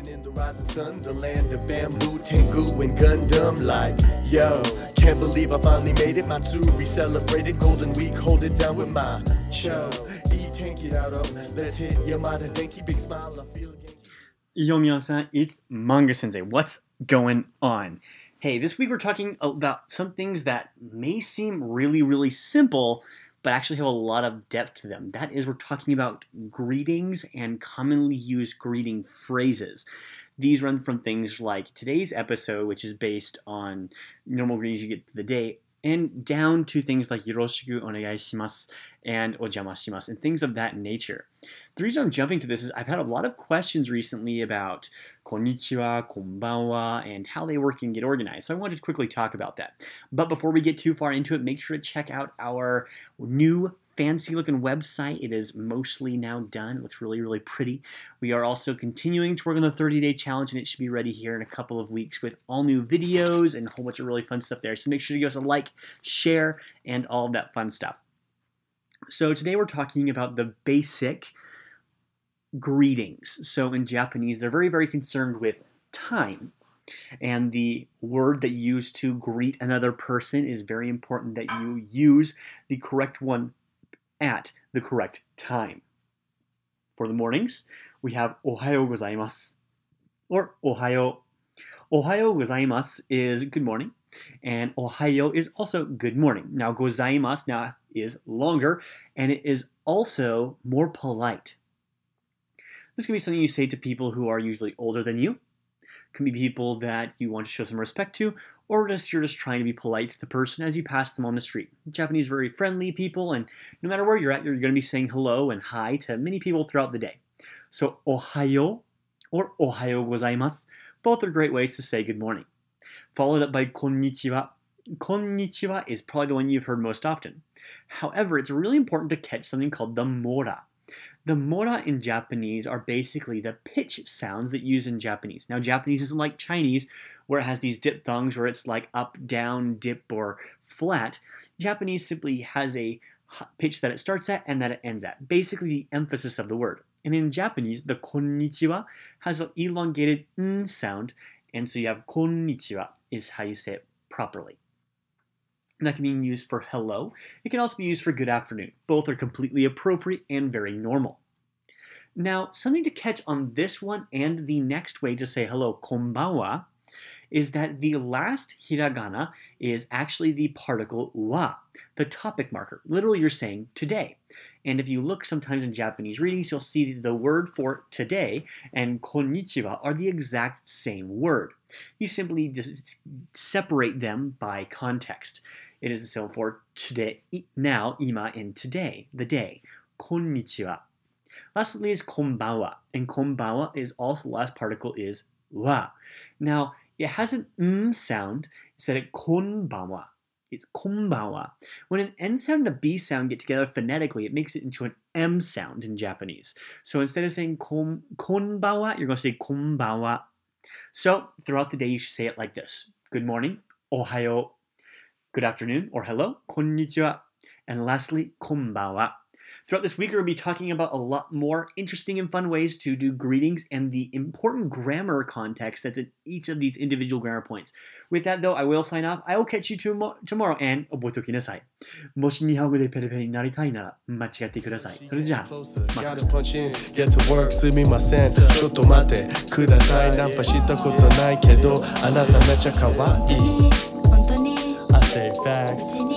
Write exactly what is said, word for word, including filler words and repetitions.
Living in the rising sun, the land of bamboo, Tengu, and Gundam. Like, yo, can't believe I finally made it. Matsuri celebrated Golden Week, hold it down with my cho. Let's hit Yamada Denki, big smile, I feel Genki. Yo, minasan, it's Manga Sensei. What's going on? Hey, this week we're talking about some things that may seem really, really simple, but actually have a lot of depth to them. That is, we're talking about greetings and commonly used greeting phrases. These run from things like today's episode, which is based on normal greetings you get to the day, and down to things like yoroshiku onegai shimasu and ojama shimasu and things of that nature. The reason I'm jumping to this is I've had a lot of questions recently about konnichiwa, konbanwa, and how they work and get organized. So I wanted to quickly talk about that. But before we get too far into it, make sure to check out our new fancy looking website. It is mostly now done. It looks really, really pretty. We are also continuing to work on the thirty day challenge, and it should be ready here in a couple of weeks with all new videos and a whole bunch of really fun stuff there. So make sure to give us a like, share, and all of that fun stuff. So today we're talking about the basic greetings. So in Japanese, they're very, very concerned with time. And the word that you use to greet another person is very important that you use the correct one at the correct time. For the mornings, we have ohayo gozaimasu or ohayo. Ohayo gozaimasu is good morning, and ohayo is also good morning. Now gozaimasu now is longer, and it is also more polite. This can be something you say to people who are usually older than you. It can be people that you want to show some respect to, or just you're just trying to be polite to the person as you pass them on the street. Japanese are very friendly people, and no matter where you're at, you're going to be saying hello and hi to many people throughout the day. So ohayo or ohayo gozaimasu, both are great ways to say good morning. Followed up by konnichiwa. Konnichiwa is probably the one you've heard most often. However, it's really important to catch something called the mora. The mora in Japanese are basically the pitch sounds that you use in Japanese. Now, Japanese isn't like Chinese, where it has these diphthongs where it's like up, down, dip, or flat. Japanese simply has a pitch that it starts at and that it ends at, basically the emphasis of the word. And in Japanese, the konnichiwa has an elongated n sound, and so you have konnichiwa is how you say it properly. And that can be used for hello. It can also be used for good afternoon. Both are completely appropriate and very normal. Now, something to catch on this one and the next way to say hello, konbanwa, is that the last hiragana is actually the particle wa, the topic marker. Literally, you're saying today. And if you look sometimes in Japanese readings, you'll see the word for today and konnichiwa are the exact same word. You simply just separate them by context. It is the same for today, now, ima, and today, the day. Konnichiwa. Lastly is konbanwa, and konbanwa is also the last particle is wa. Now, it has an m sound instead of konbanwa. It's konbanwa. When an n sound and a b sound get together phonetically, it makes it into an m sound in Japanese. So instead of saying kon, konbanwa, you're going to say konbanwa. So throughout the day, you should say it like this. Good morning, ohayo. Good afternoon, or hello, konnichiwa. And lastly, konbanwa. Throughout this week, we're going to be talking about a lot more interesting and fun ways to do greetings and the important grammar context that's in each of these individual grammar points. With that, though, I will sign off. I will catch you tomo- tomorrow, and 覚えておきなさい。もし日本語でペレペレになりたいなら間違ってください。それじゃあ、また。 Gotta punch in, get to work, すみません。ちょっと待ってください。ナンパしたことないけど、あなためちゃ可愛い。I stay facts.